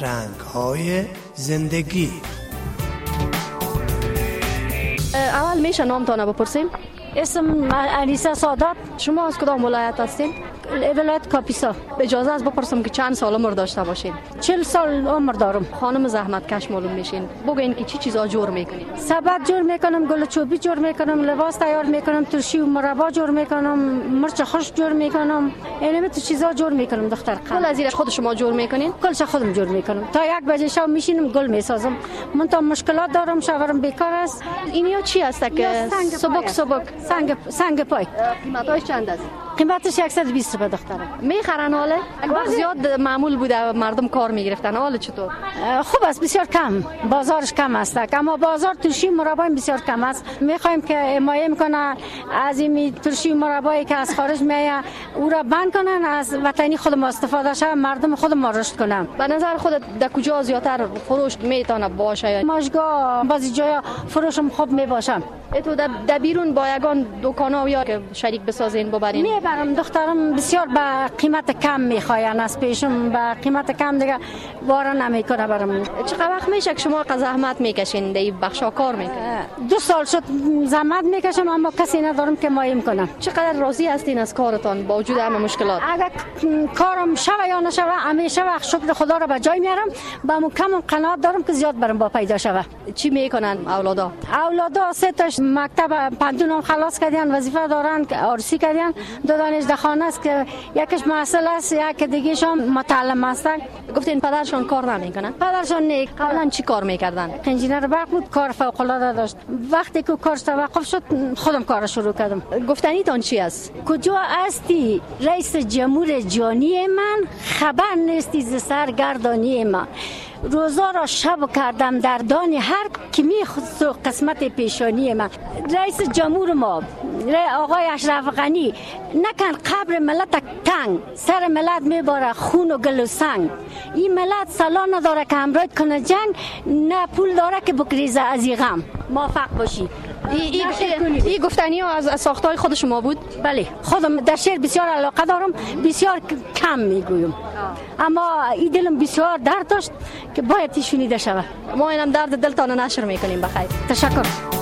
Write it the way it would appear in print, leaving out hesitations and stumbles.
رنگ‌های زندگی. اول میشه نامتان بپرسیم؟ اسم انیسه سادات. شما از کدام ولایت هستین؟ ولایت کاپیسا. اجازه است بپرسم که چند سال عمر داشته باشین؟ 40 سال عمر دارم. خانم زحمت کش معلوم میشین. بگین که چی چیزا جور میکنین؟ سبد جور میکنم، گل چوبی جور میکنم، لباس تیار میکنم، ترشی و مربا جور میکنم، مرچ خوش جور میکنم. اینم تو چیزا جور میکنم دختر. کل از خود شما جور میکنین؟ کلش خودم جور میکنم. تا 1 بجه شب میشینم گل میسازم. من تا مشکلات دارم، شوهرم بیکار است. اینیا چی هست که سبک سنگ پای. قیمتش چند است؟ قیمتش 120 روپیه دخترم. میخرن حاله؟ اگر زیاد معمول بوده مردم کار میگرفتن، حالا چطور؟ خوب است، بسیار کم. بازارش کم است، اما بازار ترشی مربا بسیار کم است. میخوایم که حمایت میکنه از این ترشی مربایی که از خارج میاد او را بند کنن، از وطنی خودم استفاده شه، مردم خودم رشد کنم. به نظر خودت در کجا زیاتر فروش میتونه باشه؟ ماشگاه بعضی جایا فروشم خوب میباشم. تو در بیرون با یگان دکانا یا که شریک بسازین ببرین؟ میبرم دخترم، بسیار به قیمت کم میخواین، از پیشم به قیمت کم دیگه وارا نمیکنه برام. چقدر وقت میشه که شما زحمت میکشین در این بخشا کار میکنین؟ 2 سال شد زحمت میکشم، اما کسی ندارم که مایم کنم. چقدر راضی هستین از کارتان با وجود همه مشکلات؟ اگر کارم شوه یا نشوه همیشه وقت شکر خدا رو به جای میارم. با کم قناعت دارم که زیاد برام با پیدا شوه. چی میکنن اولادا؟ اولادا 3 تاش مکتب پنجم خلاص کردن، وظیفه دارن که آرسی کردن. 2 دانشجو خانه است که یکیش محصل است، یک دیگه شون متعلم است. گفتین پدرشون کار نمیکنن؟ پدرشون نه. قبلا چی کار میکردن؟ انجینر برق بود، کار فوق العاده داشت. وقتی که کارش توقف شد خودم کار شروع کردم. گفتنیتان چی است؟ کجا هستی رئیس جمهور جانی من؟ خبر نیستی ز سرگردانی من. روزا را شب کردم در دان هر کی میخواست قسمت پیشانی من. رئیس جمهور ما آقای اشرف غنی نکن قبر ملت تنگ، سر ملت میباره خون و گل و سنگ. این ملت سلا نداره که همراه کنه جنگ، نه پول داره که بگریزه از این غم. موفق باشی. این گفتنی ها از ساختای خود شما بود؟ بله، خودم در شعر بسیار علاقه دارم، بسیار کم میگویم، اما این دلم بسیار درد داشت که باید شنیده شود. ما اینم درد دلتان نشر میکنیم. بخیر، تشکر.